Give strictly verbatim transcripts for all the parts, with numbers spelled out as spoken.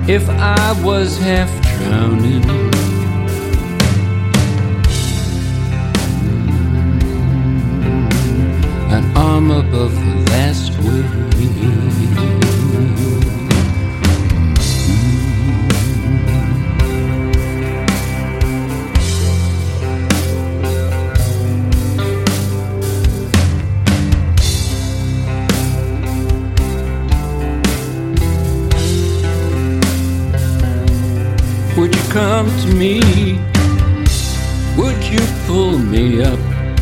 if I was half drowning. An arm above the last wave. Would you come to me? Would you pull me up?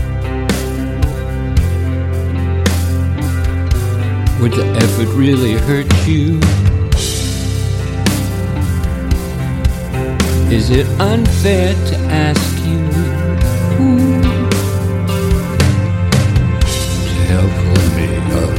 Would the effort really hurt you? Is it unfair to ask you to help pull me up?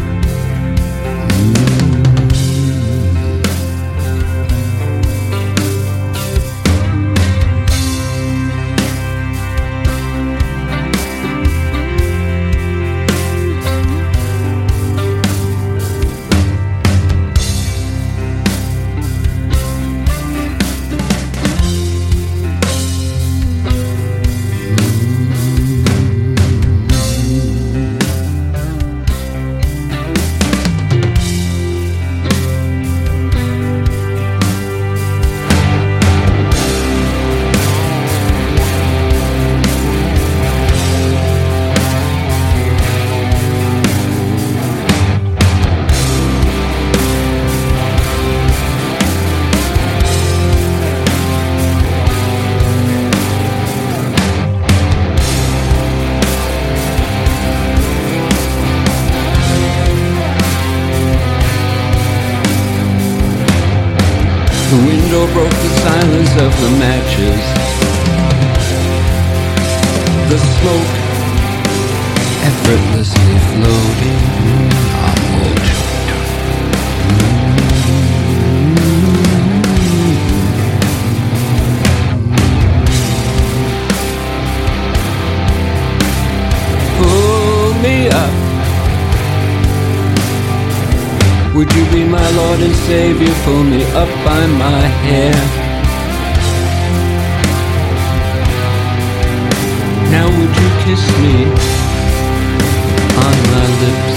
The window broke the silence of the matches. The smoke effortlessly floating. I'm all choked up. Pull me up. Would you be my Lord and Savior? Pull me up by my hair. Now would you kiss me on my lips?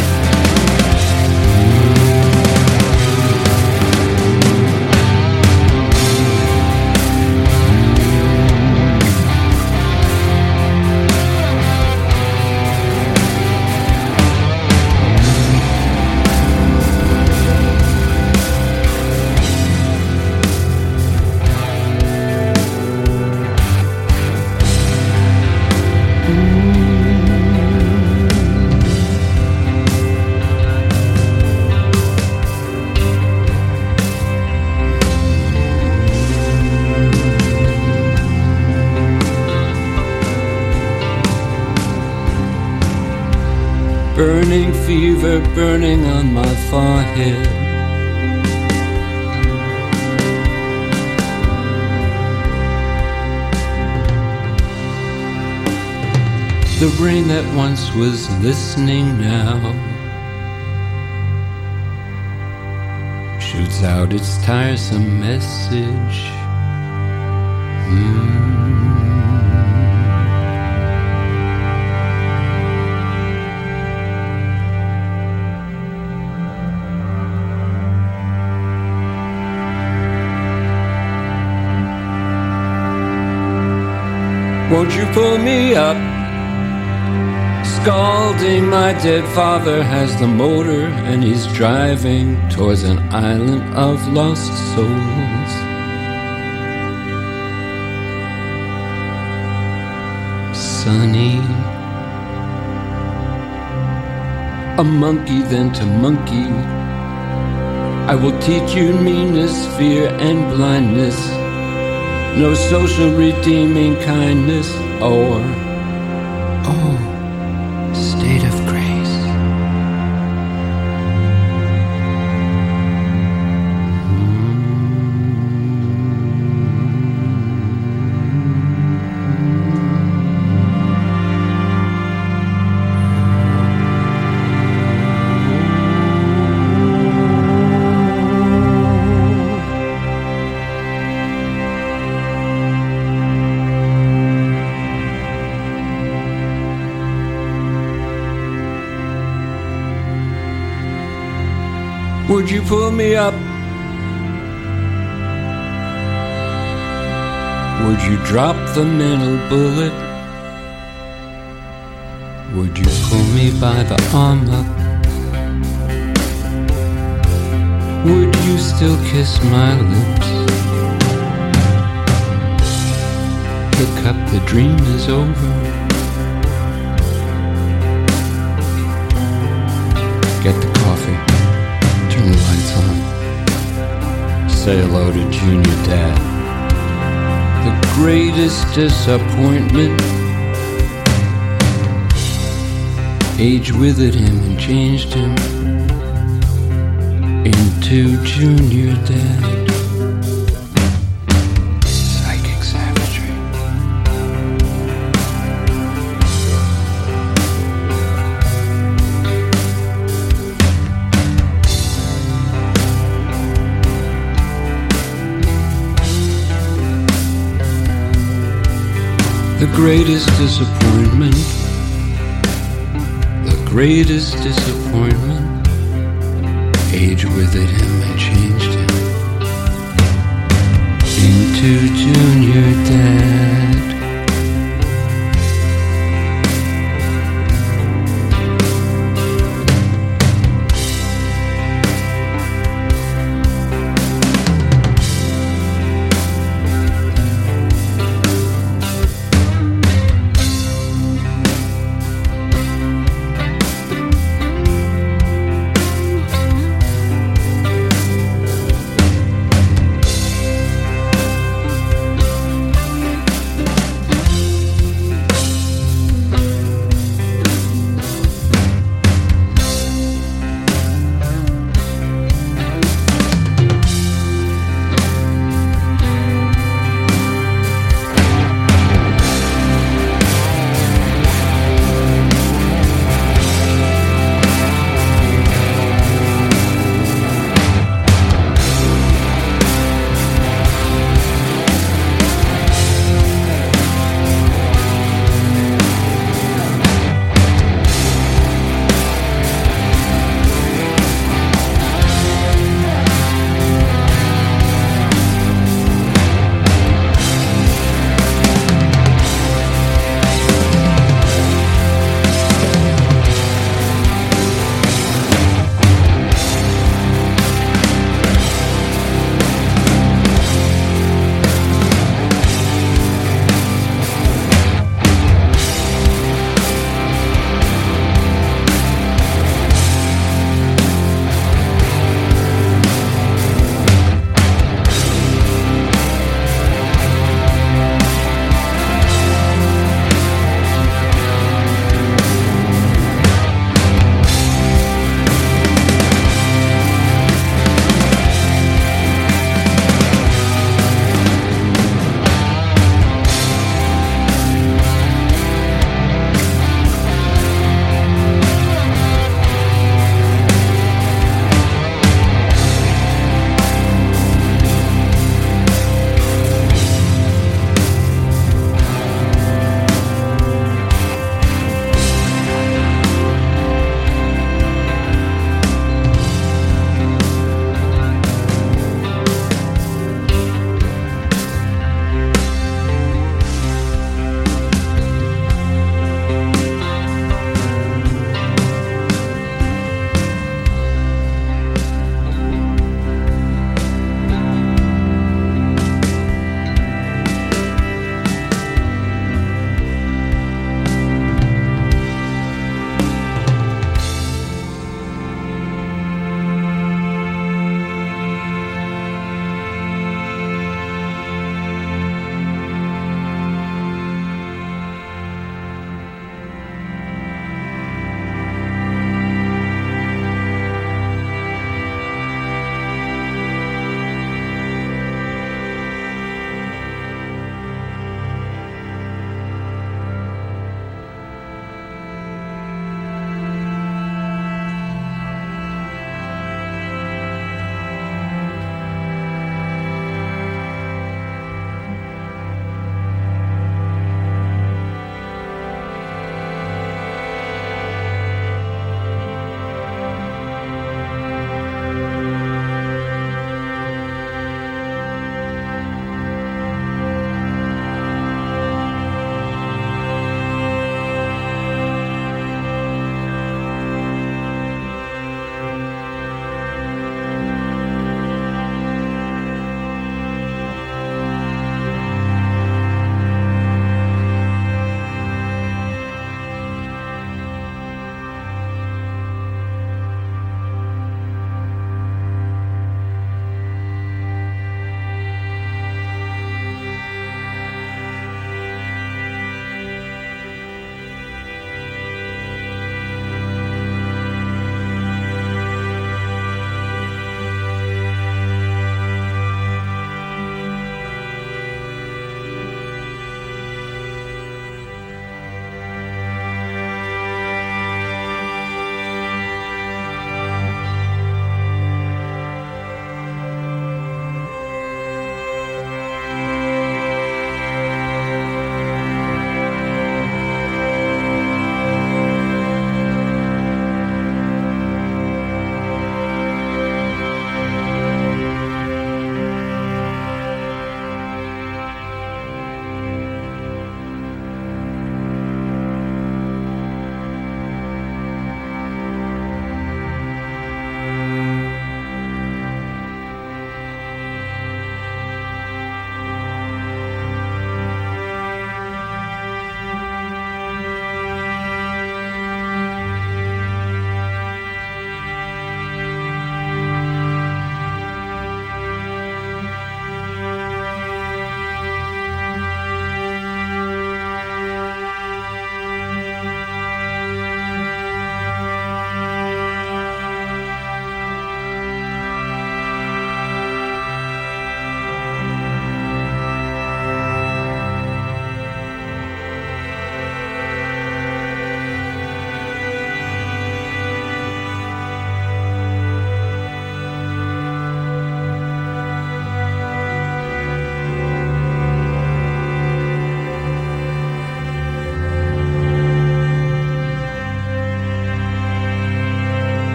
Burning fever burning on my forehead. The brain that once was listening now shoots out its tiresome message. Mm. Won't you pull me up? Scalding, my dead father has the motor and he's driving towards an island of lost souls. Sonny, a monkey then to monkey, I will teach you meanness, fear and blindness. No social redeeming kindness or, oh, state of grace. Would you pull me up? Would you drop the mental bullet? Would you pull me by the arm up? Would you still kiss my lips? Look up, the dream is over. Get the coffee, turn the lights on. Say hello to Junior Dad. The greatest disappointment. Age withered him and changed him into Junior Dad. Psychic savagery. The greatest disappointment. The greatest disappointment. Age withered him and changed him into Junior Dad.